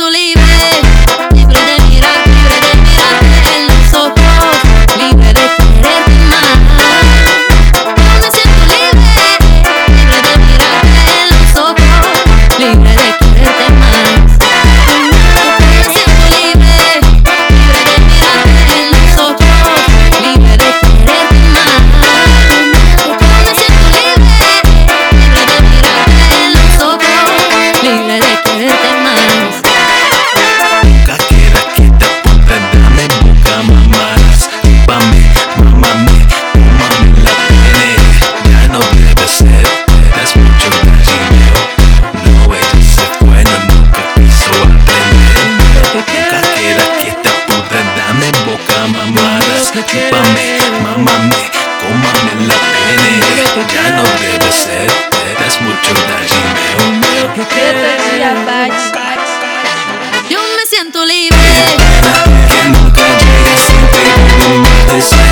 siento libre, libre de mirar, libre de mirarte en los ojos, libre de quererte más. Yo me siento libre, libre de mirarte en los ojos, libre de quererte más. Yo me siento libre, libre de mirarte en los ojos, libre de quererte más. Yo me siento libre, libre de mirarte en los ojos, libre de quererte más. Nunca quiera que te apunte, dame boca, mamadas. Chúpame, mámame, tómame la pene. Ya no debe ser, eres mucho gallinero. No, ella se fue, no, nunca quiso aprender. Nunca quiera que te apunte, dame boca, mamadas. Chúpame, mámame, tómame la pene. Ya no debe ser, eres mucho gallinero. Yo me siento libre. Que nunca llegue siempre con un deseo.